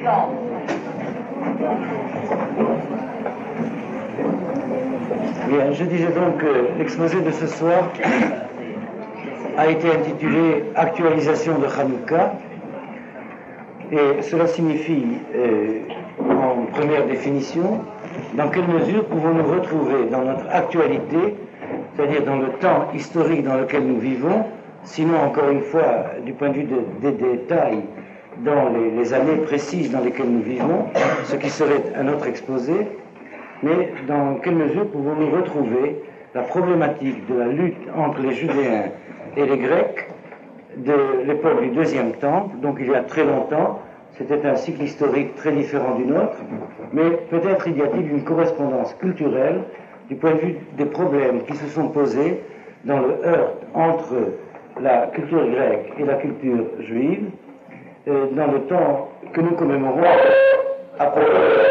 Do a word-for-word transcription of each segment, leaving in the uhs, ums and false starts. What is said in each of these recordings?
Bien, je disais donc que l'exposé de ce soir a été intitulé « Actualisation de Hanouka » et cela signifie, euh, en première définition, dans quelle mesure pouvons-nous retrouver dans notre actualité, c'est-à-dire dans le temps historique dans lequel nous vivons, sinon encore une fois du point de vue de, des détails dans les, les années précises dans lesquelles nous vivons, ce qui serait un autre exposé, mais dans quelle mesure pouvons-nous retrouver la problématique de la lutte entre les Judéens et les Grecs de l'époque du deuxième temple, donc il y a très longtemps. C'était un cycle historique très différent du nôtre, mais peut-être il y a-t-il une correspondance culturelle du point de vue des problèmes qui se sont posés dans le heurt entre la culture grecque et la culture juive, euh, dans le temps que nous commémorons à propos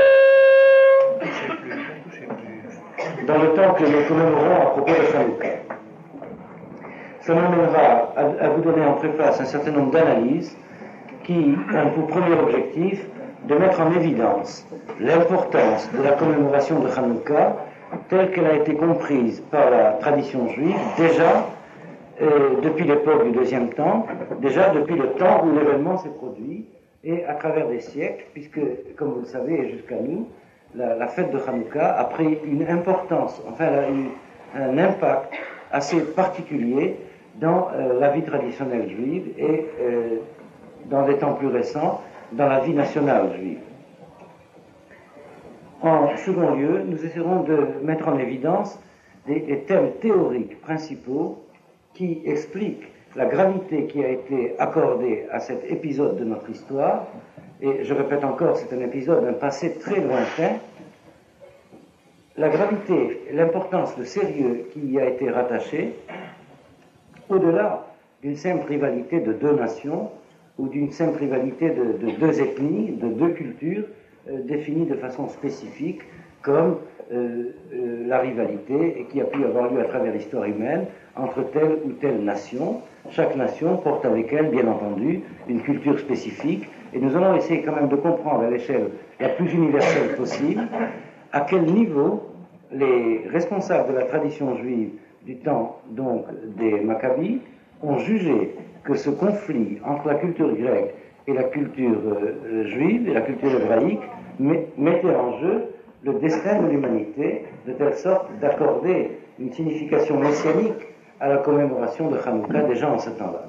dans le temps que nous commémorons à propos de Hanouka. Ça m'amènera à, à vous donner en préface un certain nombre d'analyses qui ont pour premier objectif de mettre en évidence l'importance de la commémoration de Hanouka telle qu'elle a été comprise par la tradition juive déjà euh, depuis l'époque du deuxième temple, déjà depuis le temps où l'événement s'est produit et à travers des siècles, puisque, comme vous le savez, et jusqu'à nous, la, la fête de Hanouka a pris une importance, enfin elle a eu un impact assez particulier dans euh, la vie traditionnelle juive et euh, dans des temps plus récents, dans la vie nationale juive. En second lieu, nous essaierons de mettre en évidence des, des thèmes théoriques principaux qui expliquent la gravité qui a été accordée à cet épisode de notre histoire, et je répète encore, c'est un épisode d'un passé très lointain, la gravité, l'importance, le sérieux qui y a été rattaché, au-delà d'une simple rivalité de deux nations, ou d'une simple rivalité de, de deux ethnies, de deux cultures, euh, définies de façon spécifique, comme euh, euh, la rivalité et qui a pu avoir lieu à travers l'histoire humaine entre telle ou telle nation. Chaque nation porte avec elle, bien entendu, une culture spécifique, et nous allons essayer quand même de comprendre à l'échelle la plus universelle possible à quel niveau les responsables de la tradition juive du temps donc des Maccabis ont jugé que ce conflit entre la culture grecque et la culture euh, juive et la culture hébraïque mettait en jeu le destin de l'humanité, de telle sorte d'accorder une signification messianique à la commémoration de Hanouka déjà en ce temps-là.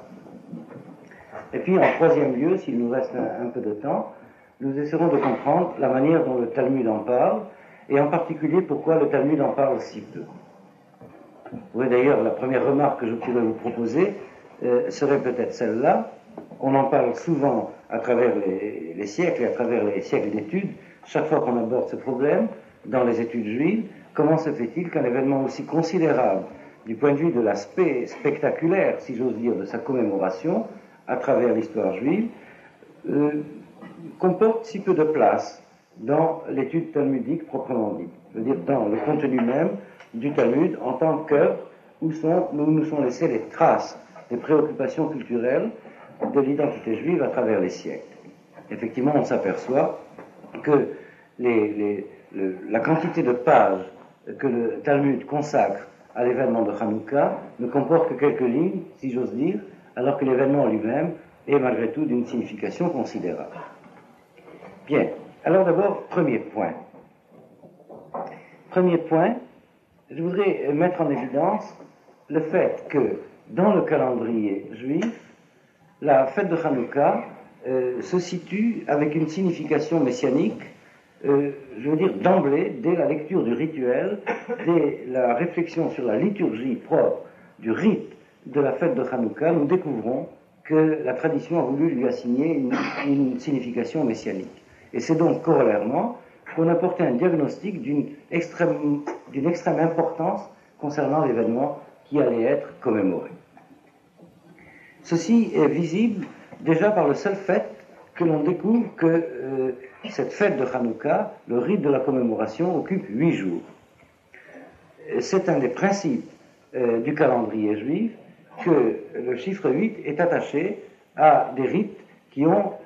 Et puis en troisième lieu, s'il nous reste un, un peu de temps, nous essaierons de comprendre la manière dont le Talmud en parle, et en particulier pourquoi le Talmud en parle si peu. Vous voyez d'ailleurs, la première remarque que je pourrais vous proposer euh, serait peut-être celle-là. On en parle souvent à travers les, les siècles et à travers les siècles d'études. Chaque fois qu'on aborde ce problème dans les études juives, comment se fait-il qu'un événement aussi considérable du point de vue de l'aspect spectaculaire, si j'ose dire, de sa commémoration à travers l'histoire juive, euh, comporte si peu de place dans l'étude talmudique proprement dite, je veux dire dans le contenu même du Talmud en tant qu'œuvre où, sont, où nous sont laissées les traces des préoccupations culturelles de l'identité juive à travers les siècles. Effectivement, on s'aperçoit que les, les, le, la quantité de pages que le Talmud consacre à l'événement de Hanouka ne comporte que quelques lignes, si j'ose dire, alors que l'événement lui-même est malgré tout d'une signification considérable. Bien, alors d'abord, premier point. Premier point, je voudrais mettre en évidence le fait que dans le calendrier juif, la fête de Hanouka euh, se situe avec une signification messianique, euh, je veux dire d'emblée, dès la lecture du rituel, dès la réflexion sur la liturgie propre du rite de la fête de Hanouka, nous découvrons que la tradition a voulu lui assigner une, une signification messianique. Et c'est donc corollairement qu'on a porté un diagnostic d'une extrême, d'une extrême importance concernant l'événement qui allait être commémoré. Ceci est visible déjà par le seul fait que l'on découvre que euh, cette fête de Hanouka, le rite de la commémoration, occupe huit jours. C'est un des principes euh, du calendrier juif que le chiffre huit est attaché à des rites qui ont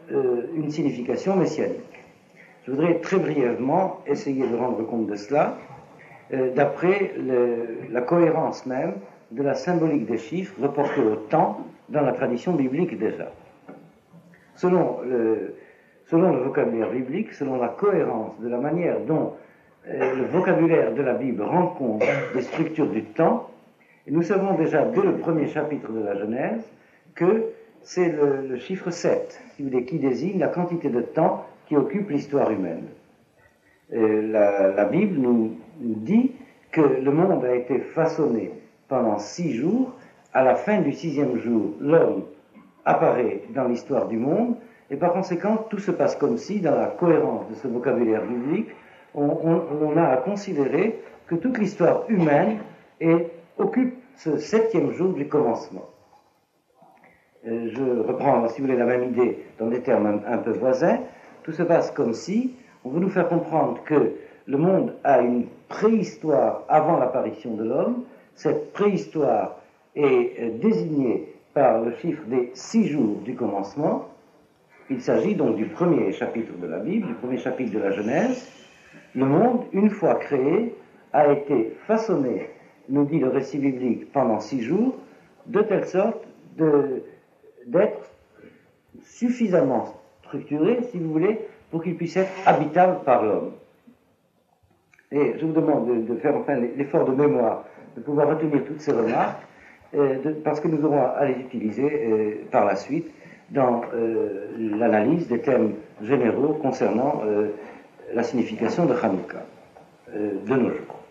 euh, une signification messianique. Je voudrais très brièvement essayer de rendre compte de cela euh, d'après le, la cohérence même de la symbolique des chiffres reportés au temps dans la tradition biblique déjà. Selon le, selon le vocabulaire biblique, selon la cohérence de la manière dont euh, le vocabulaire de la Bible rend compte des structures du temps, nous savons déjà dès le premier chapitre de la Genèse que c'est le, le chiffre sept, si vous voulez, qui désigne la quantité de temps qui occupe l'histoire humaine. Euh, la, la Bible nous, nous dit que le monde a été façonné pendant six jours. À la fin du sixième jour, l'homme apparaît dans l'histoire du monde, et par conséquent, tout se passe comme si, dans la cohérence de ce vocabulaire biblique, on, on, on a à considérer que toute l'histoire humaine est, occupe ce septième jour du commencement. Euh, je reprends, si vous voulez, la même idée dans des termes un, un peu voisins. Tout se passe comme si on veut nous faire comprendre que le monde a une préhistoire avant l'apparition de l'homme. Cette préhistoire est euh, désignée par le chiffre des six jours du commencement. Il s'agit donc du premier chapitre de la Bible, du premier chapitre de la Genèse. Le monde, une fois créé, a été façonné, nous dit le récit biblique, pendant six jours, de telle sorte de, d'être suffisamment structuré, si vous voulez, pour qu'il puisse être habitable par l'homme. Et je vous demande de, de faire enfin l'effort de mémoire, de pouvoir retenir toutes ces remarques, euh, de, parce que nous aurons à les utiliser euh, par la suite dans euh, l'analyse des thèmes généraux concernant euh, la signification de Hanouka euh, de nos jours.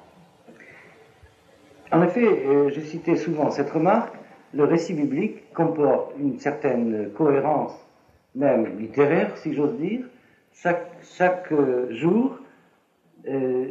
En effet, euh, j'ai cité souvent cette remarque, le récit biblique comporte une certaine cohérence, même littéraire, si j'ose dire. Chaque, chaque euh, jour, euh,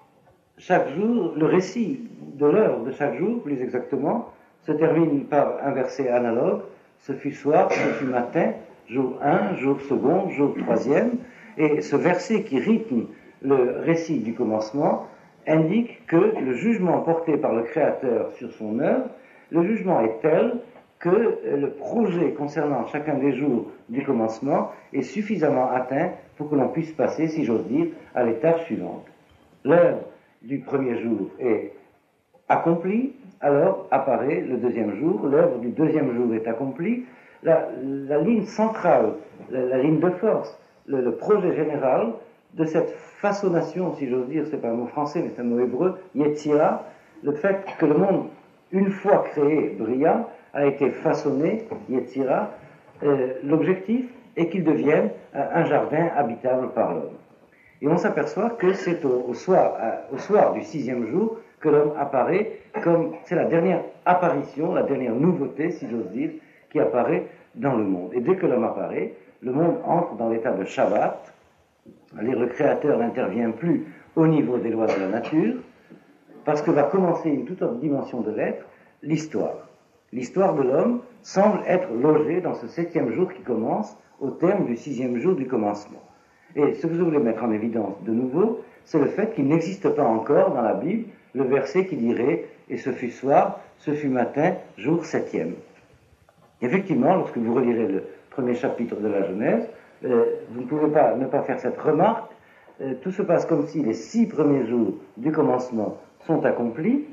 chaque jour, le récit de l'heure de chaque jour, plus exactement, se termine par un verset analogue. Ce fut soir, ce fut matin, jour un, jour second, jour troisième. Et ce verset qui rythme le récit du commencement indique que le jugement porté par le Créateur sur son œuvre, le jugement est tel que le projet concernant chacun des jours du commencement est suffisamment atteint pour que l'on puisse passer, si j'ose dire, à l'étape suivante. L'heure du premier jour est accomplie, alors apparaît le deuxième jour, l'œuvre du deuxième jour est accomplie, la, la ligne centrale, la, la ligne de force, le, le projet général de cette façonnation, si j'ose dire, c'est pas un mot français, mais c'est un mot hébreu, Yetzira, le fait que le monde, une fois créé, brillant, a été façonné, Yetzira, euh, l'objectif est qu'il devienne euh, un jardin habitable par l'homme. Et on s'aperçoit que c'est au, au, soir, euh, au soir du sixième jour que l'homme apparaît comme, c'est la dernière apparition, la dernière nouveauté, si j'ose dire, qui apparaît dans le monde. Et dès que l'homme apparaît, le monde entre dans l'état de Shabbat, c'est-à-dire le Créateur n'intervient plus au niveau des lois de la nature, parce que va commencer une toute autre dimension de l'être, l'histoire. L'histoire de l'homme semble être logée dans ce septième jour qui commence au terme du sixième jour du commencement. Et ce que je voulais mettre en évidence de nouveau, c'est le fait qu'il n'existe pas encore dans la Bible le verset qui dirait « Et ce fut soir, ce fut matin, jour septième ». Effectivement, lorsque vous relirez le premier chapitre de la Genèse, euh, vous ne pouvez pas ne pas faire cette remarque. Euh, tout se passe comme si les six premiers jours du commencement sont accomplis.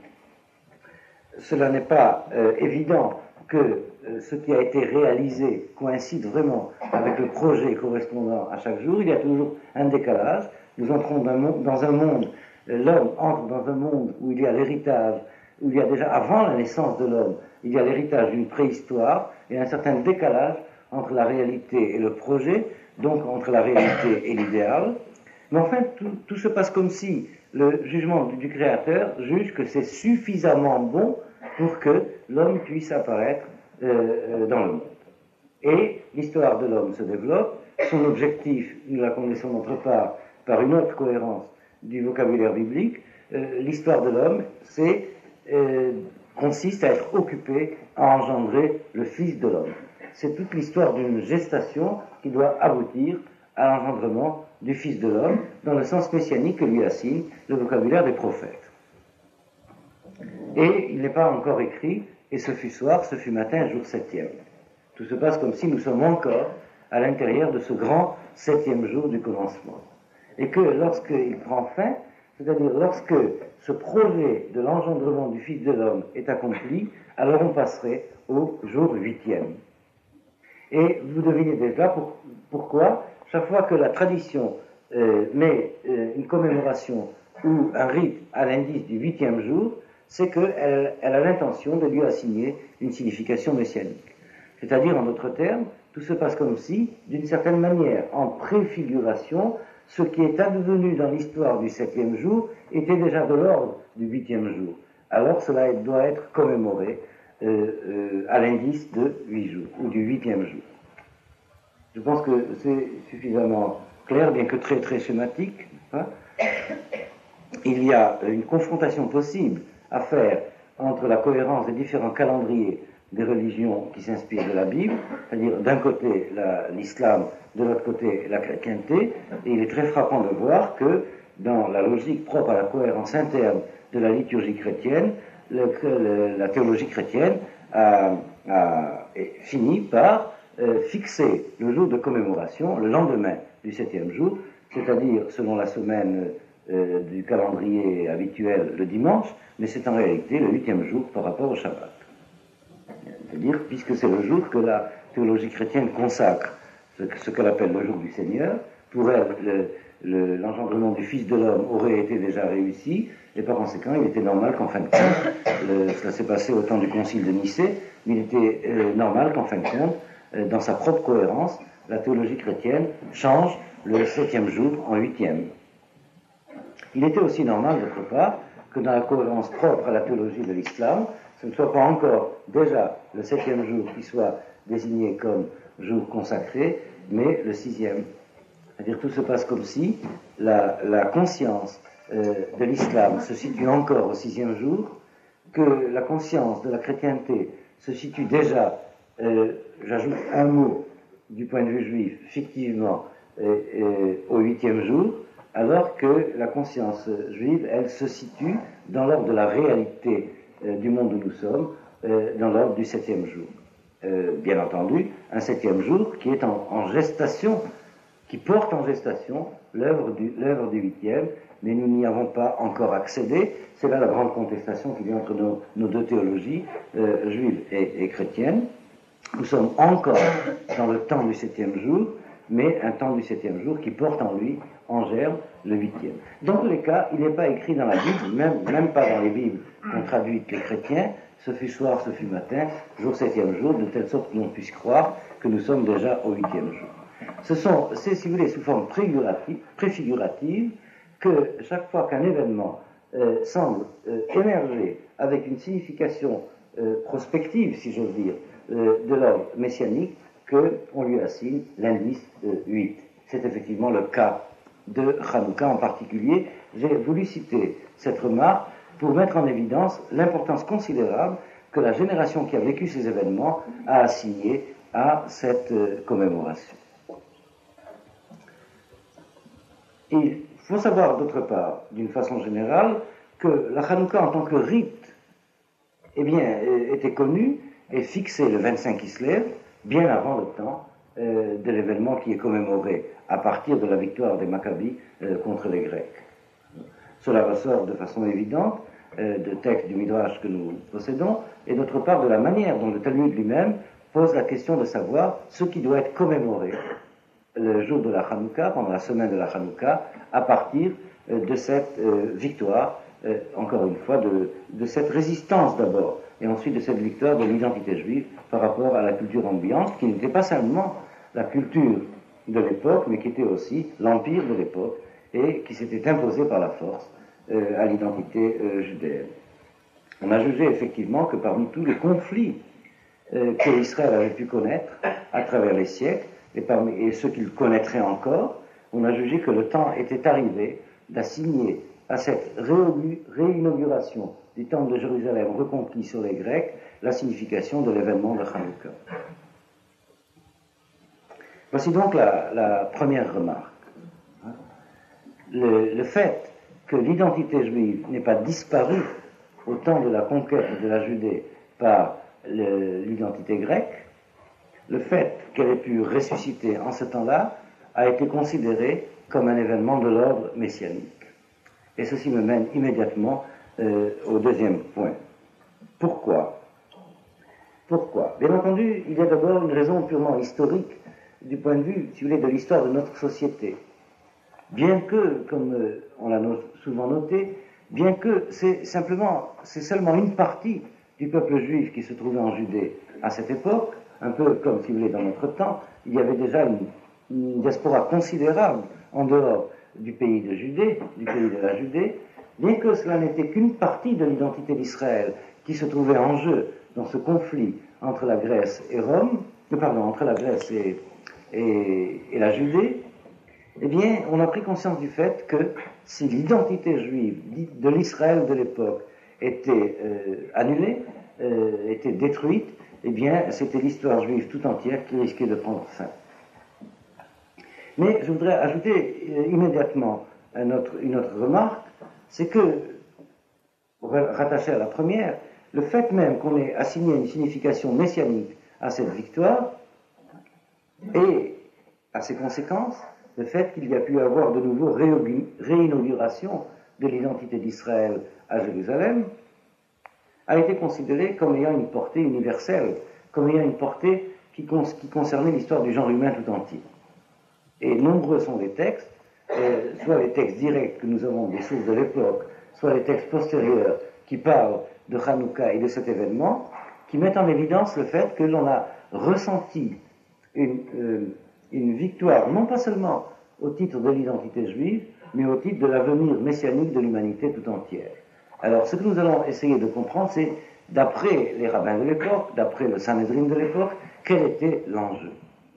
Cela n'est pas euh, évident que euh, ce qui a été réalisé coïncide vraiment avec le projet correspondant à chaque jour. Il y a toujours un décalage. Nous entrons dans un monde, dans un monde euh, l'homme entre dans un monde où il y a l'héritage, où il y a déjà, avant la naissance de l'homme, il y a l'héritage d'une préhistoire et un certain décalage entre la réalité et le projet, donc entre la réalité et l'idéal. Mais enfin, tout, tout se passe comme si le jugement du, du Créateur juge que c'est suffisamment bon pour que l'homme puisse apparaître euh, dans le monde. Et l'histoire de l'homme se développe. Son objectif, nous la connaissons d'autre part par une autre cohérence du vocabulaire biblique. Euh, l'histoire de l'homme, c'est euh, consiste à être occupé à engendrer le Fils de l'homme. C'est toute l'histoire d'une gestation qui doit aboutir à l'engendrement du Fils de l'homme, dans le sens messianique que lui assigne le vocabulaire des prophètes. Et il n'est pas encore écrit « Et ce fut soir, ce fut matin, jour septième ». Tout se passe comme si nous sommes encore à l'intérieur de ce grand septième jour du commencement. Et que lorsqu'il prend fin, c'est-à-dire lorsque ce projet de l'engendrement du Fils de l'homme est accompli, alors on passerait au jour huitième. Et vous devinez déjà pour, pourquoi, chaque fois que la tradition euh, met euh, une commémoration ou un rite à l'indice du huitième jour, c'est qu'elle elle a l'intention de lui assigner une signification messianique. C'est-à-dire, en d'autres termes, tout se passe comme si, d'une certaine manière, en préfiguration, ce qui est advenu dans l'histoire du septième jour était déjà de l'ordre du huitième jour. Alors cela doit être commémoré euh, euh, à l'indice de huit jours, ou du huitième jour. Je pense que c'est suffisamment clair, bien que très très schématique. Hein. Il y a une confrontation possible à faire entre la cohérence des différents calendriers des religions qui s'inspirent de la Bible, c'est-à-dire d'un côté la, l'islam, de l'autre côté la chrétienté, et il est très frappant de voir que dans la logique propre à la cohérence interne de la liturgie chrétienne, le, le, la théologie chrétienne a, a fini par euh, fixer le jour de commémoration, le lendemain du septième jour, c'est-à-dire selon la semaine euh, du calendrier habituel le dimanche, mais c'est en réalité le huitième jour par rapport au Shabbat. C'est-à-dire, puisque c'est le jour que la théologie chrétienne consacre, ce, ce qu'elle appelle le jour du Seigneur, pour elle, le, le, l'engendrement du Fils de l'homme aurait été déjà réussi, et par conséquent, il était normal qu'en fin de compte, le, cela s'est passé au temps du concile de Nicée, mais il était euh, normal qu'en fin de compte, euh, dans sa propre cohérence, la théologie chrétienne change le septième jour en huitième. Il était aussi normal, d'autre part, que dans la cohérence propre à la théologie de l'islam, ce ne soit pas encore déjà le septième jour qui soit désigné comme jour consacré, mais le sixième. C'est-à-dire tout se passe comme si la, la conscience euh, de l'islam se situe encore au sixième jour, que la conscience de la chrétienté se situe déjà, euh, j'ajoute un mot du point de vue juif, fictivement, euh, euh, au huitième jour, alors que la conscience juive, elle se situe dans l'ordre de la réalité euh, du monde où nous sommes, euh, dans l'ordre du septième jour. Euh, bien entendu, un septième jour qui est en, en gestation, qui porte en gestation l'œuvre du, l'œuvre du huitième, mais nous n'y avons pas encore accédé. C'est là la grande contestation qui vient entre nos, nos deux théologies, euh, juive et, et chrétienne. Nous sommes encore dans le temps du septième jour, mais un temps du septième jour qui porte en lui, en germe, le huitième. Dans tous les cas, il n'est pas écrit dans la Bible, même, même pas dans les Bibles qu'ont traduites les chrétiens, ce fut soir, ce fut matin, jour septième jour, de telle sorte que l'on puisse croire que nous sommes déjà au huitième jour. Ce sont, c'est, si vous voulez, sous forme préfigurative, préfigurative que chaque fois qu'un événement euh, semble euh, émerger avec une signification euh, prospective, si j'ose dire, euh, de l'ordre messianique, qu'on lui assigne l'indice euh, huit. C'est effectivement le cas de Hanouka en particulier. J'ai voulu citer cette remarque pour mettre en évidence l'importance considérable que la génération qui a vécu ces événements a assigné à cette euh, commémoration. Il faut savoir d'autre part, d'une façon générale, que la Hanouka en tant que rite eh bien, était connue et fixée le vingt-cinq Kislev, bien avant le temps euh, de l'événement qui est commémoré à partir de la victoire des Maccabis euh, contre les Grecs. Cela ressort de façon évidente euh, de textes du Midrash que nous possédons, et d'autre part de la manière dont le Talmud lui-même pose la question de savoir ce qui doit être commémoré le jour de la Hanouka, pendant la semaine de la Hanouka, à partir euh, de cette euh, victoire, euh, encore une fois, de, de cette résistance d'abord, et ensuite de cette victoire de l'identité juive par rapport à la culture ambiante, qui n'était pas seulement la culture de l'époque, mais qui était aussi l'empire de l'époque, et qui s'était imposé par la force euh, à l'identité euh, judéenne. On a jugé effectivement que parmi tous les conflits euh, que Israël avait pu connaître à travers les siècles, et, parmi, et ceux qu'il connaîtrait encore, on a jugé que le temps était arrivé d'assigner à cette réinauguration du temple de Jérusalem reconquis sur les Grecs la signification de l'événement de Hanouka. Voici donc la, la première remarque. Le, le fait que l'identité juive n'ait pas disparu au temps de la conquête de la Judée par le, l'identité grecque le fait qu'elle ait pu ressusciter en ce temps-là a été considéré comme un événement de l'ordre messianique. Et ceci me mène immédiatement euh, au deuxième point. Pourquoi ? Pourquoi ? Bien entendu, il y a d'abord une raison purement historique du point de vue, si vous voulez, de l'histoire de notre société. Bien que, comme euh, on l'a no- souvent noté, bien que c'est simplement, c'est seulement une partie du peuple juif qui se trouvait en Judée à cette époque, un peu comme, si vous voulez, dans notre temps, il y avait déjà une, une diaspora considérable en dehors du pays de Judée, du pays de la Judée, bien que cela n'était qu'une partie de l'identité d'Israël qui se trouvait en jeu dans ce conflit entre la Grèce et Rome, euh, pardon, entre la Grèce et, et, et la Judée, eh bien, on a pris conscience du fait que si l'identité juive de l'Israël de l'époque était euh, annulée, euh, était détruite, eh bien, c'était l'histoire juive tout entière qui risquait de prendre fin. Mais je voudrais ajouter euh, immédiatement un autre, une autre remarque, c'est que, rattaché à la première, le fait même qu'on ait assigné une signification messianique à cette victoire et à ses conséquences, le fait qu'il y a pu avoir de nouveau réinauguration de l'identité d'Israël à Jérusalem, a été considéré comme ayant une portée universelle, comme ayant une portée qui, con- qui concernait l'histoire du genre humain tout entier. Et nombreux sont les textes, euh, soit les textes directs que nous avons des sources de l'époque, soit les textes postérieurs qui parlent de Hanouka et de cet événement, qui mettent en évidence le fait que l'on a ressenti une, euh, une victoire, non pas seulement au titre de l'identité juive, mais au titre de l'avenir messianique de l'humanité tout entière. Alors, ce que nous allons essayer de comprendre, c'est, d'après les rabbins de l'époque, d'après le Sanhédrin de l'époque, quel était l'enjeu.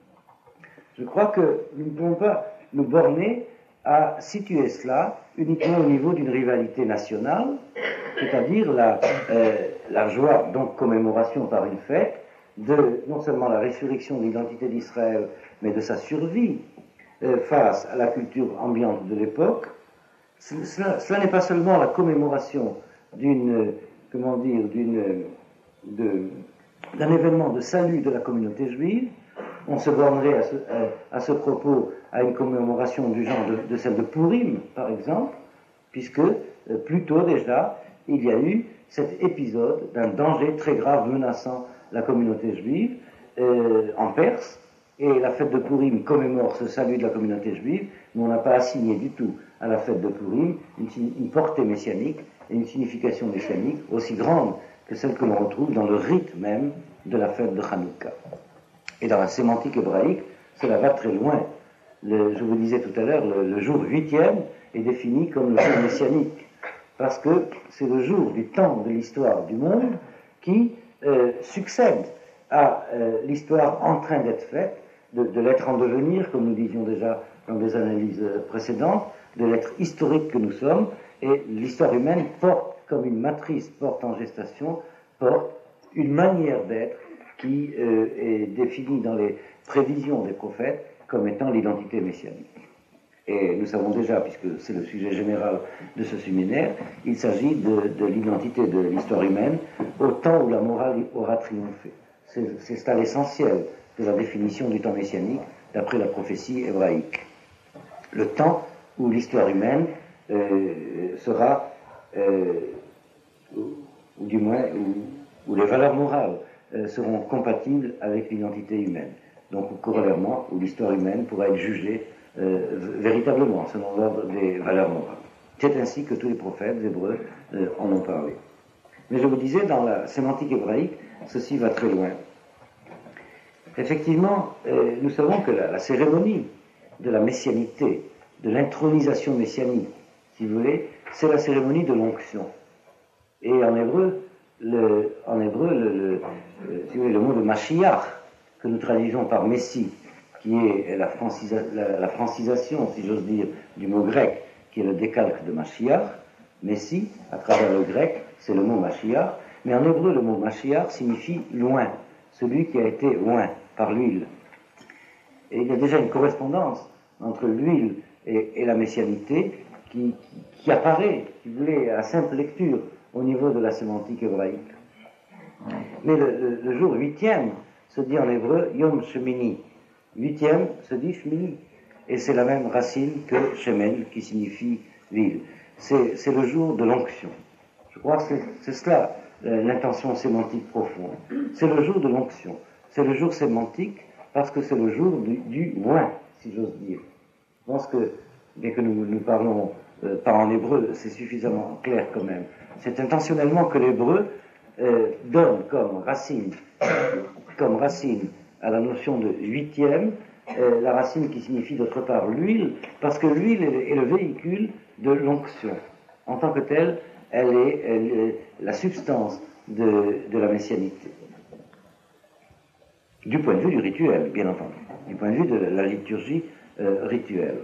Je crois que nous ne pouvons pas nous borner à situer cela uniquement au niveau d'une rivalité nationale, c'est-à-dire la, euh, la joie, donc commémoration par une fête, de non seulement la résurrection de l'identité d'Israël, mais de sa survie euh, face à la culture ambiante de l'époque. Cela, cela n'est pas seulement la commémoration d'une, comment dire, d'une, de, d'un événement de salut de la communauté juive. On se bornerait à ce, à, à ce propos à une commémoration du genre de, de celle de Purim, par exemple, puisque euh, plus tôt déjà, il y a eu cet épisode d'un danger très grave menaçant la communauté juive euh, en Perse, et la fête de Purim commémore ce salut de la communauté juive, mais on n'a pas assigné du tout à la fête de Purim une, une portée messianique et une signification messianique aussi grande que celle que l'on retrouve dans le rite même de la fête de Hanouka. Et dans la sémantique hébraïque, cela va très loin. Le, je vous disais tout à l'heure, le, le jour huitième est défini comme le jour messianique, parce que c'est le jour du temps de l'histoire du monde qui euh, succède à euh, l'histoire en train d'être faite, de, de l'être en devenir, comme nous disions déjà dans des analyses précédentes, de l'être historique que nous sommes, et l'histoire humaine porte, comme une matrice porte en gestation, porte une manière d'être qui euh, est définie dans les prévisions des prophètes comme étant l'identité messianique. Et nous savons déjà, puisque c'est le sujet général de ce séminaire, il s'agit de, de l'identité de l'histoire humaine au temps où la morale aura triomphé. C'est, c'est ça l'essentiel de la définition du temps messianique d'après la prophétie hébraïque. Le temps où l'histoire humaine euh, sera, euh, ou, ou du moins, où, où les valeurs morales euh, seront compatibles avec l'identité humaine. Donc, corollairement, où l'histoire humaine pourra être jugée euh, véritablement selon l'ordre des valeurs morales. C'est ainsi que tous les prophètes hébreux euh, en ont parlé. Mais je vous disais, dans la sémantique hébraïque, ceci va très loin. Effectivement, euh, nous savons que la, la cérémonie de la messianité, de l'intronisation messianique, si vous voulez, c'est la cérémonie de l'onction. Et en hébreu, le, en hébreu, le, le, le, si vous voulez, le mot de Mashiach, que nous traduisons par Messie, qui est la, francisa, la, la francisation, si j'ose dire, du mot grec, qui est le décalque de Mashiach. Messie, à travers le grec, c'est le mot Mashiach, mais en hébreu, le mot Mashiach signifie loin, celui qui a été loin par l'huile. Et il y a déjà une correspondance entre l'huile et, et la messianité qui, qui, qui apparaît, si vous voulez, à simple lecture au niveau de la sémantique hébraïque. Mais le, le, le jour huitième, se dit en hébreu Yom Shemini. Huitième se dit Shmini. Et c'est la même racine que Shemen, qui signifie l'île. C'est, c'est le jour de l'onction. Je crois que c'est, c'est cela, euh, l'intention sémantique profonde. C'est le jour de l'onction. C'est le jour sémantique parce que c'est le jour du, du moins, si j'ose dire. Je pense que, bien que nous, nous parlons euh, pas en hébreu, c'est suffisamment clair quand même. C'est intentionnellement que l'hébreu euh, donne comme racine, comme racine à la notion de huitième, euh, la racine qui signifie d'autre part l'huile, parce que l'huile est, est le véhicule de l'onction. En tant que telle, elle est, elle est la substance de, de la messianité. Du point de vue du rituel, bien entendu. Du point de vue de la liturgie euh, rituelle.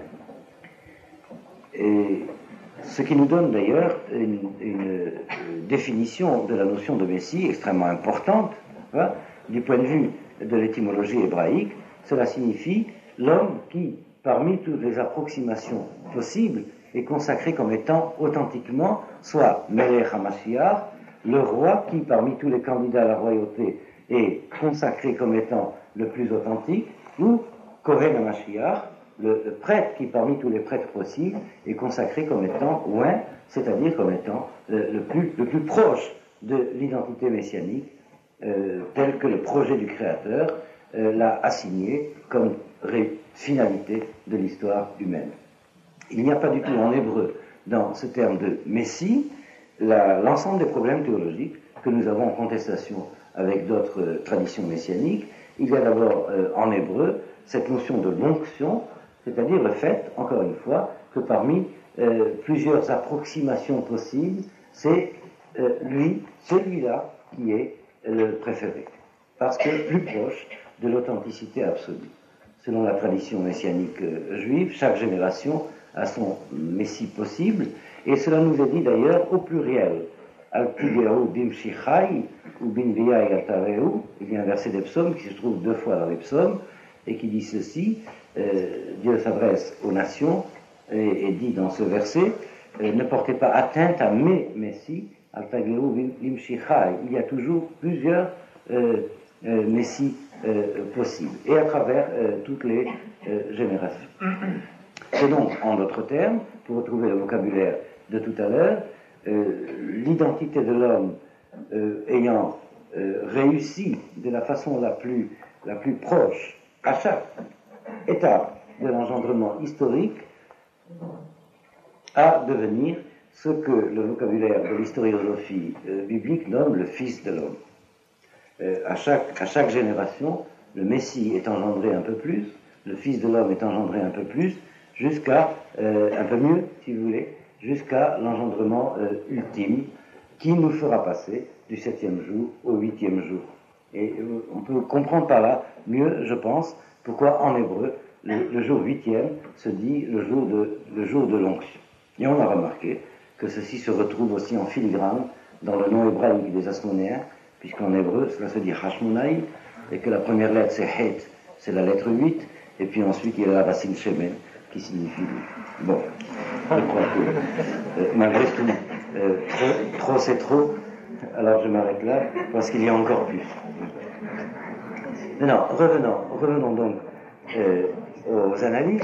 Et ce qui nous donne d'ailleurs une, une définition de la notion de Messie extrêmement importante, hein, du point de vue de l'étymologie hébraïque. Cela signifie l'homme qui, parmi toutes les approximations possibles, est consacré comme étant authentiquement soit Melech HaMashiach, le roi qui, parmi tous les candidats à la royauté, est consacré comme étant le plus authentique, ou Kohen HaMashiach, le, le prêtre qui, parmi tous les prêtres possibles, est consacré comme étant oint, c'est-à-dire comme étant le, le, plus, le plus proche de l'identité messianique, euh, tel que le projet du Créateur euh, l'a assigné comme ré- finalité de l'histoire humaine. Il n'y a pas du tout en hébreu, dans ce terme de Messie, la, l'ensemble des problèmes théologiques que nous avons en contestation avec d'autres euh, traditions messianiques. Il y a d'abord euh, en hébreu cette notion de l'onction, c'est-à-dire le fait, encore une fois, que parmi euh, plusieurs approximations possibles, c'est euh, lui, celui-là, qui est le préféré, parce que plus proche de l'authenticité absolue. Selon la tradition messianique euh, juive, chaque génération a son messie possible, et cela nous est dit d'ailleurs au pluriel. Al-Tigeu bimshichai ou binviai altareu. Il y a un verset des psaumes qui se trouve deux fois dans les psaumes et qui dit ceci. Euh, Dieu s'adresse aux nations et, et dit dans ce verset euh, ne portez pas atteinte à mes messies. Al-Tigeu bimshichai. Il y a toujours plusieurs euh, euh, messies euh, possibles et à travers euh, toutes les euh, générations. C'est donc, en d'autres termes, pour retrouver le vocabulaire de tout à l'heure, euh, l'identité de l'homme euh, ayant euh, réussi de la façon la plus, la plus proche à chaque étape de l'engendrement historique à devenir ce que le vocabulaire de l'historiosophie euh, biblique nomme le Fils de l'homme. Euh, à chaque, à chaque génération, le Messie est engendré un peu plus, le Fils de l'homme est engendré un peu plus, jusqu'à, euh, un peu mieux, si vous voulez, jusqu'à l'engendrement euh, ultime qui nous fera passer du septième jour au huitième jour. Et euh, on peut comprendre par là mieux, je pense, pourquoi en hébreu, le, le jour huitième se dit le jour de, le jour de l'onction. Et on a remarqué que ceci se retrouve aussi en filigrane dans le nom hébraïque des Asmonéens, puisqu'en hébreu, cela se dit Hashmonaï, et que la première lettre c'est Het, c'est la lettre huit, et puis ensuite il y a la racine Shemen, qui signifie bon, je crois que euh, malgré tout euh, trop, trop c'est trop, alors je m'arrête là parce qu'il y a encore plus. Non, revenons, revenons donc euh, aux analyses.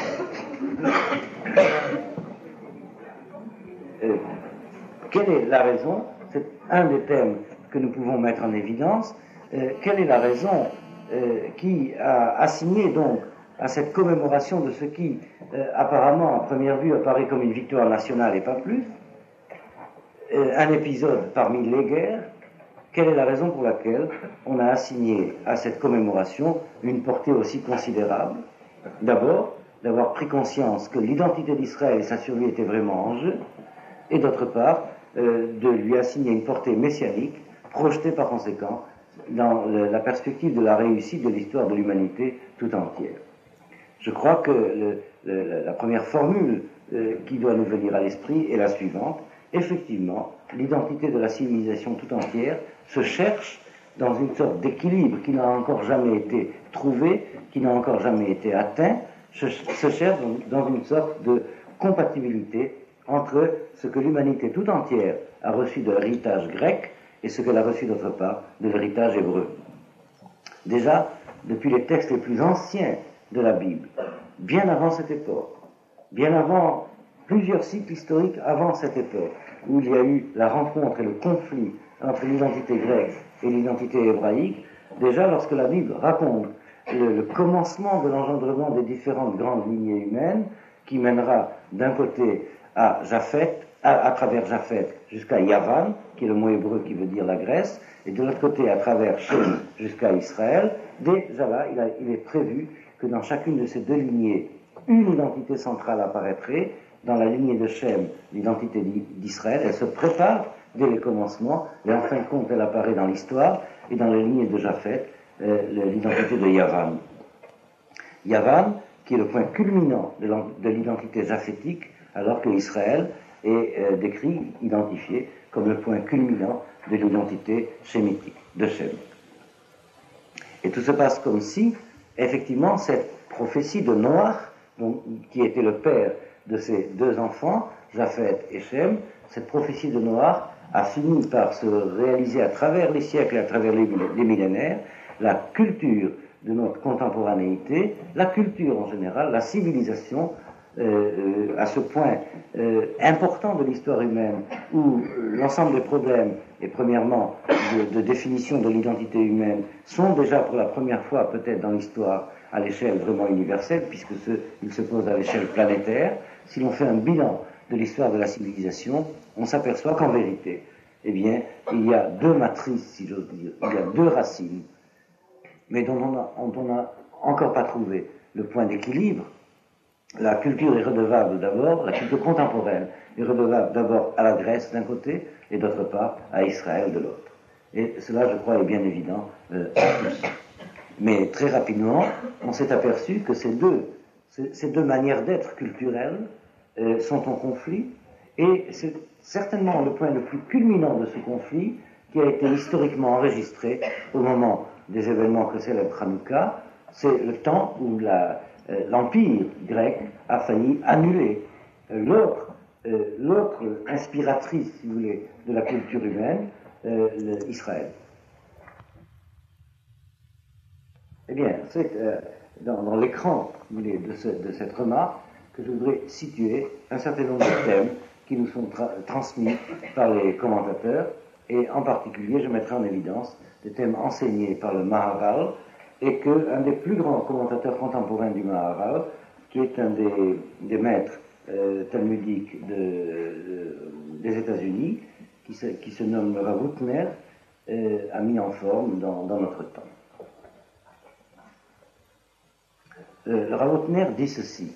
Euh, quelle est la raison, c'est un des thèmes que nous pouvons mettre en évidence, euh, quelle est la raison euh, qui a assigné donc à cette commémoration de ce qui, euh, apparemment, à première vue, apparaît comme une victoire nationale et pas plus, euh, un épisode parmi les guerres, quelle est la raison pour laquelle on a assigné à cette commémoration une portée aussi considérable? D'abord, d'avoir pris conscience que l'identité d'Israël et sa survie étaient vraiment en jeu, et d'autre part, euh, de lui assigner une portée messianique, projetée par conséquent dans le, la perspective de la réussite de l'histoire de l'humanité tout entière. Je crois que le, le, la première formule euh, qui doit nous venir à l'esprit est la suivante. Effectivement, l'identité de la civilisation tout entière se cherche dans une sorte d'équilibre qui n'a encore jamais été trouvé, qui n'a encore jamais été atteint, se, se cherche dans, dans une sorte de compatibilité entre ce que l'humanité tout entière a reçu de l'héritage grec et ce qu'elle a reçu d'autre part de l'héritage hébreu. déjà depuis les textes les plus anciens de la Bible, bien avant cette époque, bien avant plusieurs cycles historiques avant cette époque, où il y a eu la rencontre et le conflit entre l'identité grecque et l'identité hébraïque. Déjà, lorsque la Bible raconte le, le commencement de l'engendrement des différentes grandes lignées humaines, qui mènera d'un côté à Japheth, à, à travers Japheth jusqu'à Yavan, qui est le mot hébreu qui veut dire la Grèce, et de l'autre côté à travers Shem jusqu'à Israël, déjà là, il, a, il est prévu que dans chacune de ces deux lignées, une identité centrale apparaîtrait. Dans la lignée de Shem, l'identité d'Israël, elle se prépare dès les commencements, et en fin de compte, elle apparaît dans l'histoire, et dans la lignée de Japheth, euh, l'identité de Yavan. Yavan, qui est le point culminant de l'identité japhétique, alors que Israël est euh, décrit, identifié, comme le point culminant de l'identité shémitique, de Shem. Et tout se passe comme si, effectivement, cette prophétie de Noach, donc, qui était le père de ces deux enfants, Japheth et Shem, cette prophétie de Noach a fini par se réaliser à travers les siècles et à travers les, les millénaires. La culture de notre contemporanéité, la culture en général, la civilisation, euh, à ce point euh, important de l'histoire humaine, où euh, l'ensemble des problèmes, et premièrement de, de définition de l'identité humaine, sont déjà pour la première fois peut-être dans l'histoire à l'échelle vraiment universelle, puisque ce, ils se posent à l'échelle planétaire. Si l'on fait un bilan de l'histoire de la civilisation, on s'aperçoit qu'en vérité, eh bien, il y a deux matrices, si j'ose dire, il y a deux racines, mais dont on n'a encore pas trouvé le point d'équilibre. La culture est redevable d'abord, la culture contemporaine est redevable d'abord à la Grèce d'un côté, et d'autre part à Israël de l'autre. Et cela, je crois, est bien évident euh, à tous. Mais très rapidement, on s'est aperçu que ces deux, ces deux manières d'être culturelles euh, sont en conflit, et c'est certainement le point le plus culminant de ce conflit qui a été historiquement enregistré au moment des événements que célèbre Hanouka. C'est le temps où la, euh, l'empire grec a failli annuler euh, l'autre, euh, l'autre inspiratrice, si vous voulez, de la culture humaine, euh, le, Israël. Eh bien, c'est euh, dans, dans l'écran de, ce, de cette remarque que je voudrais situer un certain nombre de thèmes qui nous sont tra- transmis par les commentateurs, et en particulier, je mettrai en évidence des thèmes enseignés par le Maharal, et qu'un des plus grands commentateurs contemporains du Maharal, qui est un des, des maîtres euh, talmudiques de, de, des États-Unis, qui se, qui se nomme Rav Hutner, euh, a mis en forme dans, dans notre temps. Euh, le Rav Hutner dit ceci,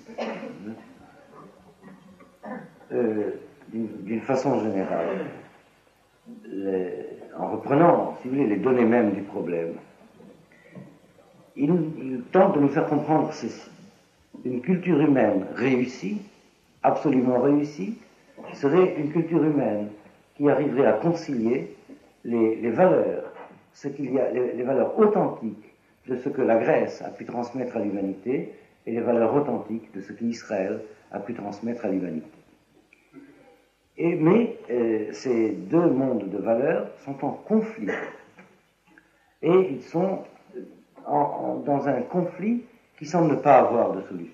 euh, d'une, d'une façon générale, les, en reprenant, si vous voulez, les données mêmes du problème. Il, il tente de nous faire comprendre ceci. Une culture humaine réussie, absolument réussie, serait une culture humaine qui arriverait à concilier les, les valeurs, ce qu'il y a, les, les valeurs authentiques de ce que la Grèce a pu transmettre à l'humanité et les valeurs authentiques de ce qu'Israël a pu transmettre à l'humanité. Et, mais euh, ces deux mondes de valeurs sont en conflit. Et ils sont en, en, dans un conflit qui semble ne pas avoir de solution.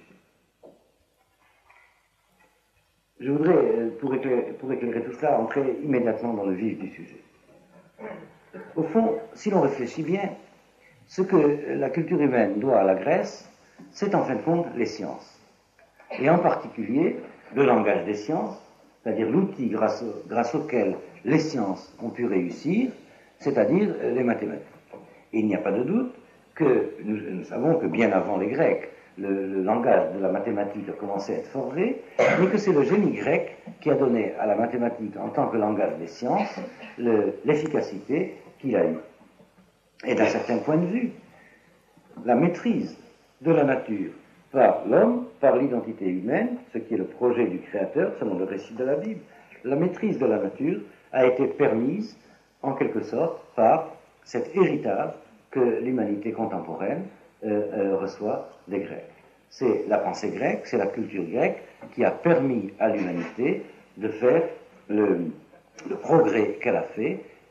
Je voudrais, pour éclairer, pour éclairer tout cela, entrer immédiatement dans le vif du sujet. Au fond, si l'on réfléchit bien, ce que la culture humaine doit à la Grèce, c'est en fin de compte les sciences. Et en particulier, le langage des sciences, c'est-à-dire l'outil grâce, au, grâce auquel les sciences ont pu réussir, c'est-à-dire les mathématiques. Et il n'y a pas de doute que nous, nous savons que bien avant les Grecs, le, le langage de la mathématique a commencé à être forgé, mais que c'est le génie grec qui a donné à la mathématique en tant que langage des sciences le, l'efficacité qu'il a eue. Et d'un certain point de vue, la maîtrise de la nature par l'homme, par l'identité humaine, ce qui est le projet du Créateur, selon le récit de la Bible, la maîtrise de la nature a été permise, en quelque sorte, par cet héritage que l'humanité contemporaine euh, euh, reçoit des Grecs. C'est la pensée grecque, c'est la culture grecque qui a permis à l'humanité de faire le, le progrès qu'elle a fait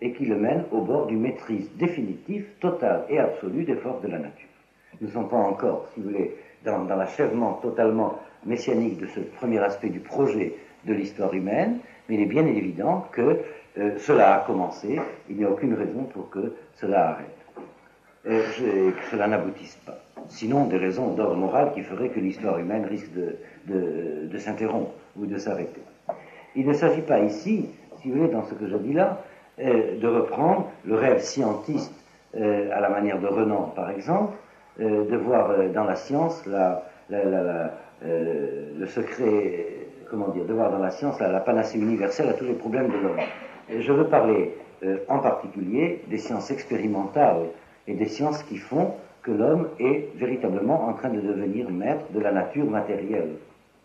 et qui le mène au bord d'une maîtrise définitive, totale et absolue des forces de la nature. Nous ne sommes pas encore, si vous voulez, dans, dans l'achèvement totalement messianique de ce premier aspect du projet de l'histoire humaine, mais il est bien évident que euh, cela a commencé, il n'y a aucune raison pour que cela arrête, et que cela n'aboutisse pas. Sinon, des raisons d'ordre moral qui feraient que l'histoire humaine risque de, de, de s'interrompre ou de s'arrêter. Il ne s'agit pas ici, si vous voulez, dans ce que je dis là, euh, de reprendre le rêve scientiste euh, à la manière de Renan, par exemple, euh, de voir euh, dans la science la, la, la, la, euh, le secret, comment dire, de voir dans la science la, la panacée universelle à tous les problèmes de l'homme. Et je veux parler euh, en particulier des sciences expérimentales et des sciences qui font que l'homme est véritablement en train de devenir maître de la nature matérielle.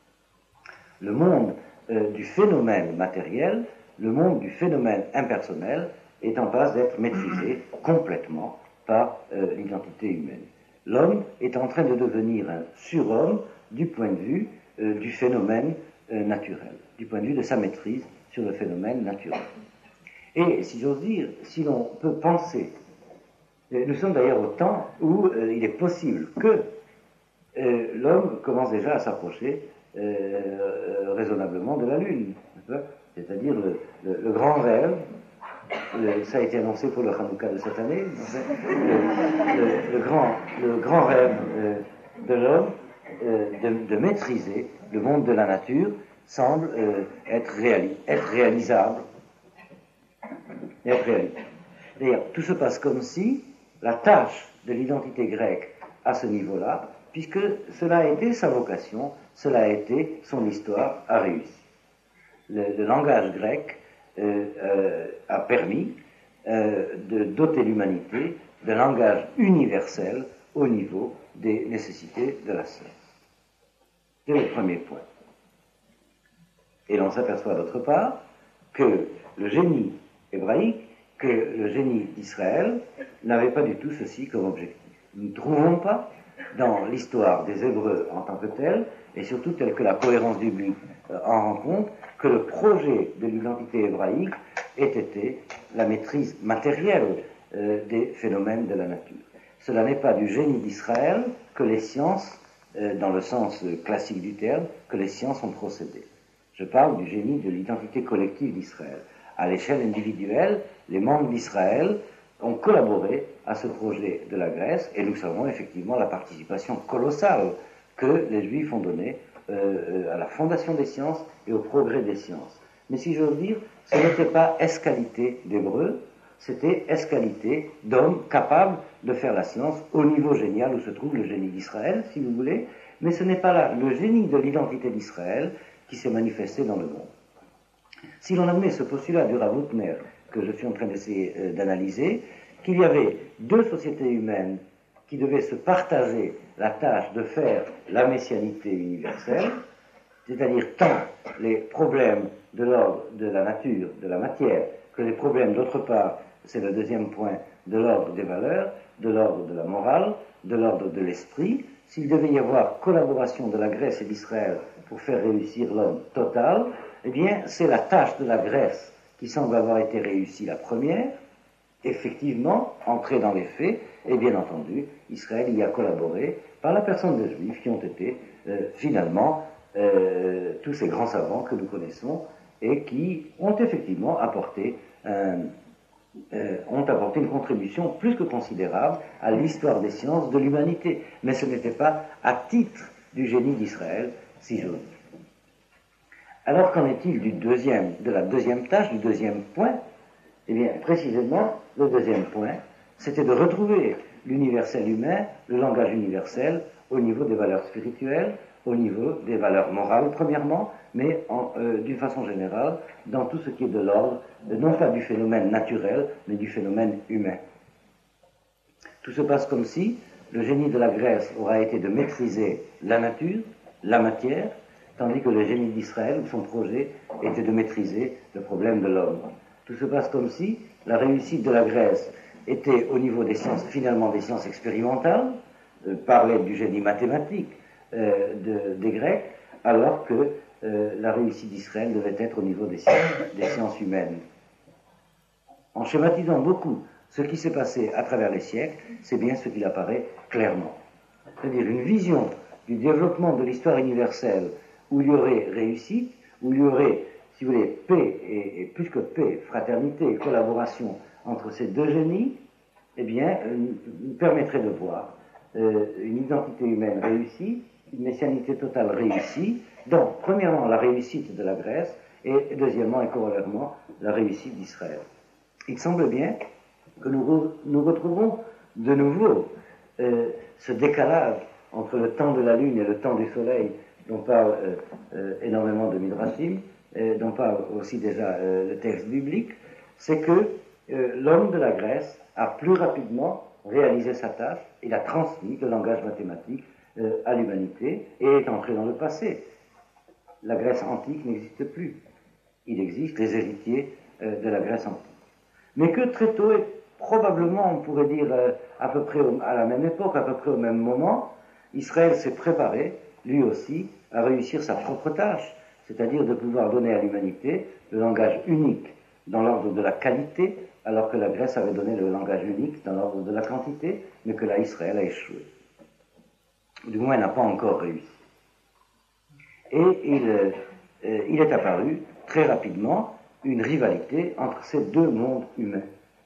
Le monde euh, du phénomène matériel, le monde du phénomène impersonnel est en passe d'être maîtrisé complètement par euh, l'identité humaine. L'homme est en train de devenir un surhomme du point de vue euh, du phénomène euh, naturel, du point de vue de sa maîtrise sur le phénomène naturel. Et, si j'ose dire, si l'on peut penser, euh, nous sommes d'ailleurs au temps où euh, il est possible que euh, l'homme commence déjà à s'approcher euh, raisonnablement de la Lune, c'est-à-dire le, le, le grand rêve. Le, ça a été annoncé pour le Hanouka de cette année. Le, le, le, grand, le grand rêve euh, de l'homme euh, de, de maîtriser le monde de la nature semble euh, être, réali, être réalisable. Être réalisable. D'ailleurs, tout se passe comme si la tâche de l'identité grecque à ce niveau-là, puisque cela a été sa vocation, cela a été son histoire, a réussi. Le, le langage grec Euh, euh, a permis euh, de doter l'humanité d'un langage universel au niveau des nécessités de la science. C'est le premier point. Et l'on s'aperçoit d'autre part que le génie hébraïque, que le génie d'Israël n'avait pas du tout ceci comme objectif. Nous ne trouvons pas dans l'histoire des Hébreux en tant que telle, et surtout telle que la cohérence biblique euh, en rend compte, que le projet de l'identité hébraïque ait été la maîtrise matérielle euh, des phénomènes de la nature. Cela n'est pas du génie d'Israël que les sciences, euh, dans le sens euh, classique du terme, que les sciences ont procédé. Je parle du génie de l'identité collective d'Israël. À l'échelle individuelle, les membres d'Israël ont collaboré à ce projet de la Grèce, et nous savons effectivement la participation colossale que les Juifs ont donnée euh, à la fondation des sciences et au progrès des sciences. Mais si j'ose dire, ce n'était pas escalité d'Hébreux, c'était escalité d'hommes capables de faire la science au niveau génial où se trouve le génie d'Israël, si vous voulez, mais ce n'est pas là le génie de l'identité d'Israël qui s'est manifesté dans le monde. Si l'on admet ce postulat du Rav Hutner, que je suis en train d'essayer euh, d'analyser, qu'il y avait deux sociétés humaines qui devaient se partager la tâche de faire la messianité universelle, c'est-à-dire tant les problèmes de l'ordre de la nature, de la matière, que les problèmes d'autre part, c'est le deuxième point, de l'ordre des valeurs, de l'ordre de la morale, de l'ordre de l'esprit, s'il devait y avoir collaboration de la Grèce et d'Israël pour faire réussir l'homme total, eh bien c'est la tâche de la Grèce qui semble avoir été réussie la première, effectivement, entrée dans les faits, et bien entendu, Israël y a collaboré par la personne des Juifs qui ont été euh, finalement euh, tous ces grands savants que nous connaissons et qui ont effectivement apporté, euh, euh, ont apporté une contribution plus que considérable à l'histoire des sciences de l'humanité. Mais ce n'était pas à titre du génie d'Israël, si j'ose dire. Alors qu'en est-il du deuxième, de la deuxième tâche, du deuxième point? Eh bien, précisément, le deuxième point, c'était de retrouver l'universel humain, le langage universel, au niveau des valeurs spirituelles, au niveau des valeurs morales, premièrement, mais en, euh, d'une façon générale, dans tout ce qui est de l'ordre, non pas du phénomène naturel, mais du phénomène humain. Tout se passe comme si le génie de la Grèce aura été de maîtriser la nature, la matière, tandis que le génie d'Israël, son projet, était de maîtriser le problème de l'homme. Tout se passe comme si la réussite de la Grèce était au niveau des sciences, finalement des sciences expérimentales, euh, par l'aide du génie mathématique euh, de, des Grecs, alors que euh, la réussite d'Israël devait être au niveau des sciences, des sciences humaines. en schématisant beaucoup ce qui s'est passé à travers les siècles, c'est bien ce qu'il apparaît clairement. C'est-à-dire une vision du développement de l'histoire universelle où il y aurait réussite, où il y aurait, si vous voulez, paix, et, et plus que paix, fraternité et collaboration entre ces deux génies, eh bien, euh, nous permettrait de voir euh, une identité humaine réussie, une messianité totale réussie, donc, premièrement, la réussite de la Grèce, et deuxièmement, et corollairement, la réussite d'Israël. Il semble bien que nous, re, nous retrouvons de nouveau euh, ce décalage entre le temps de la lune et le temps du soleil, dont parle euh, euh, énormément de Midrashim, euh, dont parle aussi déjà euh, le texte biblique, c'est que euh, l'homme de la Grèce a plus rapidement réalisé sa tâche, il a transmis le langage mathématique euh, à l'humanité et est entré dans le passé. La Grèce antique n'existe plus. Il existe les héritiers euh, de la Grèce antique. Mais que très tôt, et probablement on pourrait dire euh, à peu près au, à la même époque, à peu près au même moment, Israël s'est préparé, lui aussi, à réussir sa propre tâche, c'est-à-dire de pouvoir donner à l'humanité le langage unique dans l'ordre de la qualité, alors que la Grèce avait donné le langage unique dans l'ordre de la quantité, mais que là, Israël a échoué. Du moins, n'a pas encore réussi. Et il, euh, il est apparu très rapidement une rivalité entre ces deux mondes humains.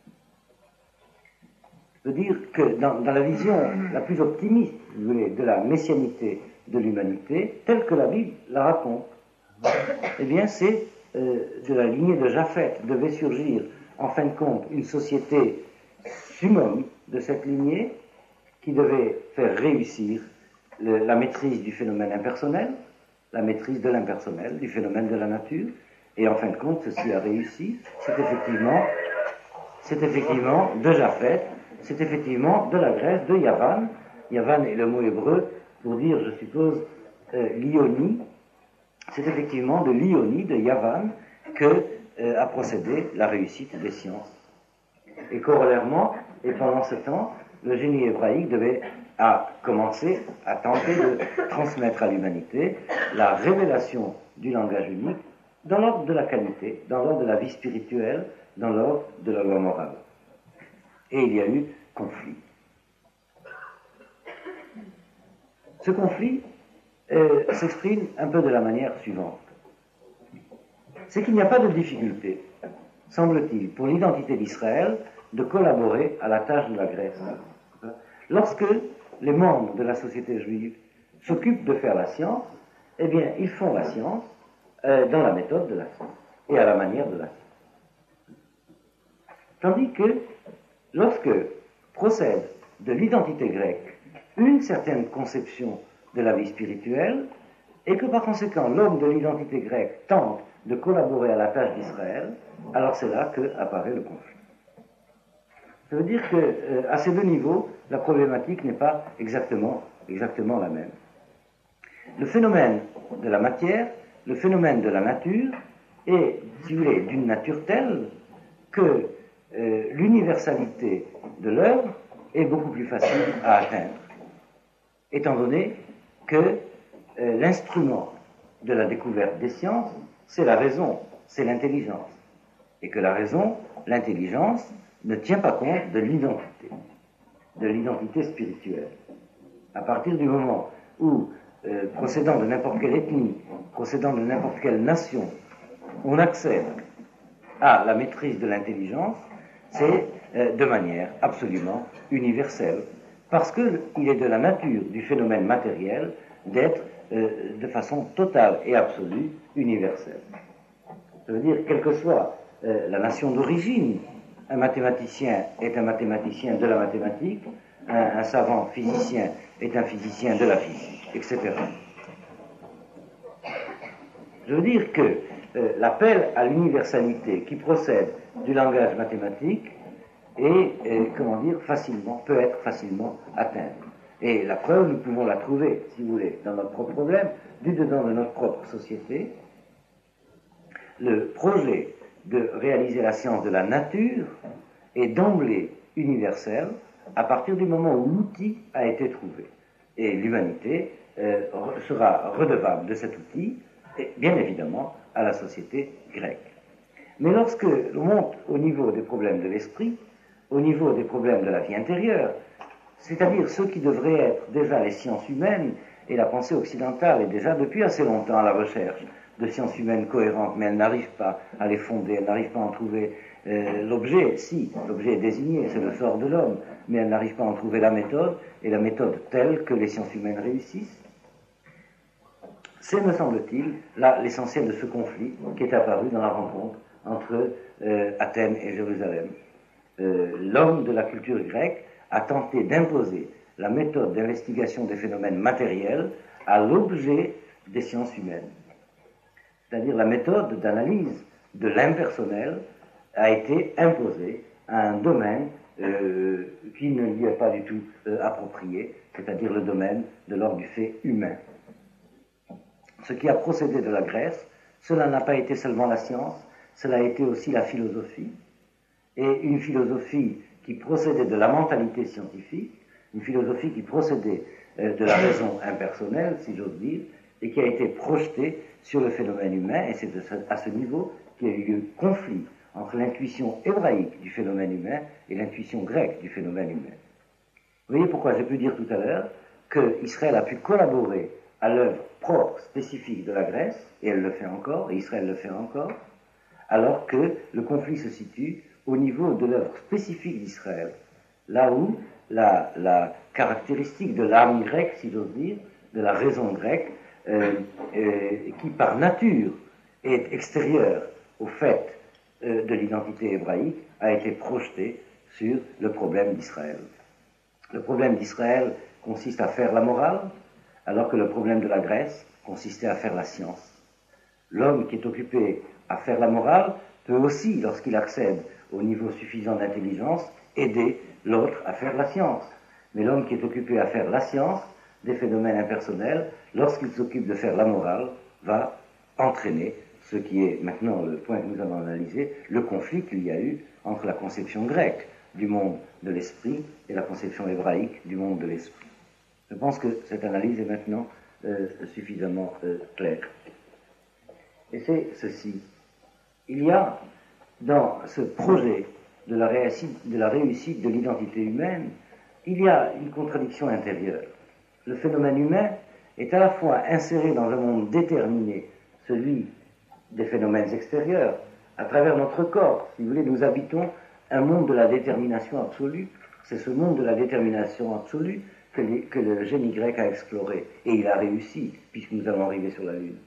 Je veux dire que dans, dans la vision la plus optimiste, vous voulez, de la messianité de l'humanité, telle que la Bible la raconte, eh bien c'est euh, de la lignée de Japheth devait surgir en fin de compte une société summum de cette lignée qui devait faire réussir le, la maîtrise du phénomène impersonnel, la maîtrise de l'impersonnel, du phénomène de la nature, et en fin de compte, ceci a réussi. C'est effectivement, c'est effectivement de Japheth, c'est effectivement de la Grèce, de Yavan. Yavan est le mot hébreu pour dire, je suppose, euh, l'Ionie. C'est effectivement de l'Ionie, de Yavan, que euh, a procédé la réussite des sciences. Et corollairement, et pendant ce temps, le génie hébraïque devait a commencé à tenter de transmettre à l'humanité la révélation du langage unique dans l'ordre de la qualité, dans l'ordre de la vie spirituelle, dans l'ordre de la loi morale. Et il y a eu conflit. Ce conflit euh, s'exprime un peu de la manière suivante. C'est qu'il n'y a pas de difficulté, semble-t-il, pour l'identité d'Israël de collaborer à la tâche de la Grèce. Lorsque les membres de la société juive s'occupent de faire la science, eh bien, ils font la science euh, dans la méthode de la science et à la manière de la science. Tandis que, lorsque procède de l'identité grecque une certaine conception de la vie spirituelle, et que par conséquent l'homme de l'identité grecque tente de collaborer à la tâche d'Israël, alors c'est là qu'apparaît le conflit. Ça veut dire qu'à euh, ces deux niveaux, la problématique n'est pas exactement, exactement la même. Le phénomène de la matière, le phénomène de la nature est, si vous voulez, d'une nature telle que euh, l'universalité de l'œuvre est beaucoup plus facile à atteindre, étant donné que euh, l'instrument de la découverte des sciences, c'est la raison, c'est l'intelligence, et que la raison, l'intelligence, ne tient pas compte de l'identité, de l'identité spirituelle. À partir du moment où, euh, procédant de n'importe quelle ethnie, procédant de n'importe quelle nation, on accède à la maîtrise de l'intelligence, c'est euh, de manière absolument universelle, parce qu'il est de la nature du phénomène matériel d'être euh, de façon totale et absolue universelle. Ça veut dire, quelle que soit euh, la nation d'origine, un mathématicien est un mathématicien de la mathématique, un, un savant physicien est un physicien de la physique, et cetera. Je veux dire que euh, l'appel à l'universalité qui procède du langage mathématique est, euh, comment dire, facilement, peut être facilement atteint. Et la preuve, nous pouvons la trouver, si vous voulez, dans notre propre problème, du dedans de notre propre société. Le projet de réaliser la science de la nature est d'emblée universel à partir du moment où l'outil a été trouvé. Et l'humanité euh, sera redevable de cet outil, et bien évidemment à la société grecque. Mais lorsque l'on monte au niveau des problèmes de l'esprit, au niveau des problèmes de la vie intérieure, c'est-à-dire ceux qui devraient être déjà les sciences humaines, et la pensée occidentale est déjà depuis assez longtemps à la recherche de sciences humaines cohérentes, mais elle n'arrive pas à les fonder, elle n'arrive pas à en trouver euh, l'objet. Si, l'objet est désigné, c'est le sort de l'homme, mais elle n'arrive pas à en trouver la méthode, et la méthode telle que les sciences humaines réussissent. C'est, me semble-t-il, là l'essentiel de ce conflit qui est apparu dans la rencontre entre euh, Athènes et Jérusalem. Euh, l'homme de la culture grecque a tenté d'imposer la méthode d'investigation des phénomènes matériels à l'objet des sciences humaines. C'est-à-dire la méthode d'analyse de l'impersonnel a été imposée à un domaine euh, qui ne lui est pas du tout euh, approprié, c'est-à-dire le domaine de l'ordre du fait humain. Ce qui a procédé de la Grèce, cela n'a pas été seulement la science, cela a été aussi la philosophie, et une philosophie qui procédait de la mentalité scientifique, une philosophie qui procédait euh, de la raison impersonnelle, si j'ose dire, et qui a été projetée sur le phénomène humain, et c'est à ce niveau qu'il y a eu conflit entre l'intuition hébraïque du phénomène humain et l'intuition grecque du phénomène humain. Vous voyez pourquoi j'ai pu dire tout à l'heure qu'Israël a pu collaborer à l'œuvre propre, spécifique de la Grèce, et elle le fait encore, et Israël le fait encore, alors que le conflit se situe au niveau de l'œuvre spécifique d'Israël, là où la, la caractéristique de l'âme grecque, si j'ose dire, de la raison grecque, euh, euh, qui par nature est extérieure au fait euh, de l'identité hébraïque, a été projetée sur le problème d'Israël. Le problème d'Israël consiste à faire la morale, alors que le problème de la Grèce consistait à faire la science. L'homme qui est occupé à faire la morale peut aussi, lorsqu'il accède au niveau suffisant d'intelligence, aider l'autre à faire la science. Mais l'homme qui est occupé à faire la science des phénomènes impersonnels, lorsqu'il s'occupe de faire la morale, va entraîner ce qui est maintenant le point que nous allons analyser, le conflit qu'il y a eu entre la conception grecque du monde de l'esprit et la conception hébraïque du monde de l'esprit. Je pense que cette analyse est maintenant euh, suffisamment euh, claire. Et c'est ceci. Il y a dans ce projet de la réussite de, la réussite de l'identité humaine, il y a une contradiction intérieure. Le phénomène humain est à la fois inséré dans un monde déterminé, celui des phénomènes extérieurs, à travers notre corps. Si vous voulez, nous habitons un monde de la détermination absolue. C'est ce monde de la détermination absolue que, les, que le génie grec a exploré. Et il a réussi, puisque nous allons arriver sur la Lune.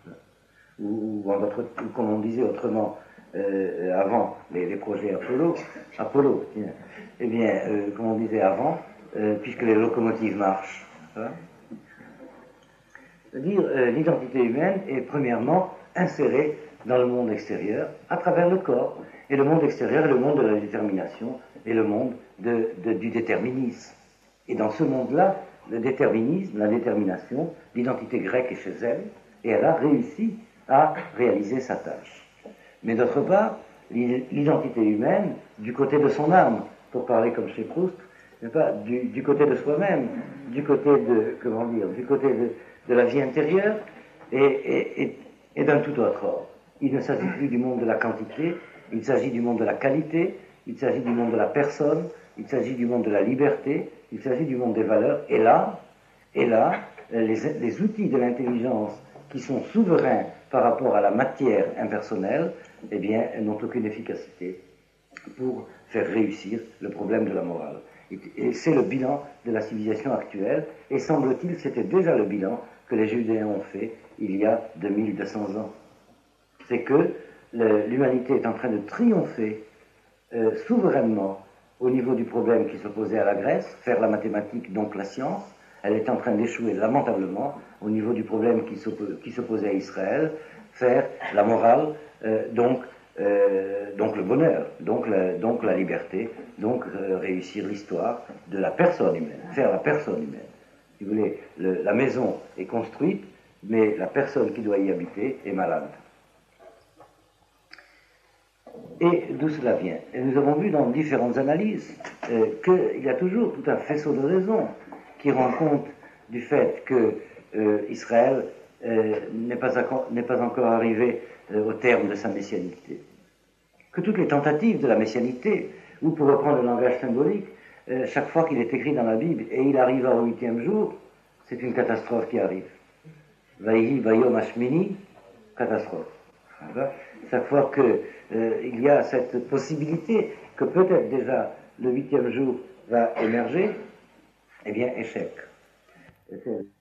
Ou, ou, en d'autres, ou comme on disait autrement, euh, avant les, les projets Apollo, Apollo, tiens, eh bien, euh, comme on disait avant, euh, puisque les locomotives marchent. Hein, c'est-à-dire, euh, l'identité humaine est premièrement insérée dans le monde extérieur à travers le corps. Et le monde extérieur est le monde de la détermination et le monde de, de, du déterminisme. Et dans ce monde-là, le déterminisme, la détermination, l'identité grecque est chez elle, et elle a réussi à réaliser sa tâche. Mais d'autre part, l'identité humaine, du côté de son âme, pour parler comme chez Proust, n'est pas du, du côté de soi-même, du côté de, comment dire, du côté de, de la vie intérieure, et, et, et, et d'un tout autre ordre. Il ne s'agit plus du monde de la quantité, il s'agit du monde de la qualité, il s'agit du monde de la personne, il s'agit du monde de la liberté, il s'agit du monde des valeurs, et là, et là, les, les outils de l'intelligence qui sont souverains par rapport à la matière impersonnelle, eh bien, n'ont aucune efficacité pour faire réussir le problème de la morale. Et, et c'est le bilan de la civilisation actuelle, et semble-t-il, c'était déjà le bilan que les Judéens ont fait il y a deux mille deux cents ans. C'est que le, l'humanité est en train de triompher euh, souverainement au niveau du problème qui s'opposait à la Grèce, faire la mathématique, donc la science. Elle est en train d'échouer lamentablement au niveau du problème qui, s'oppo- qui s'opposait à Israël, faire la morale, euh, donc, euh, donc le bonheur, donc la, donc la liberté, donc euh, réussir l'histoire de la personne humaine, faire la personne humaine. Si vous voulez, le, la maison est construite, mais la personne qui doit y habiter est malade. Et d'où cela vient? Et nous avons vu dans différentes analyses euh, qu'il y a toujours tout un faisceau de raisons qui rend compte du fait que euh, Israël euh, n'est pas, n'est pas encore arrivé euh, au terme de sa messianité. que toutes les tentatives de la messianité, ou pour reprendre le langage symbolique, euh, chaque fois qu'il est écrit dans la Bible, et il arrivera au huitième jour, c'est une catastrophe qui arrive. Vaïhi, Vayom Hashmini, catastrophe. Chaque fois qu'il euh, y a cette possibilité que peut-être déjà le huitième jour va émerger, eh bien, échec. Et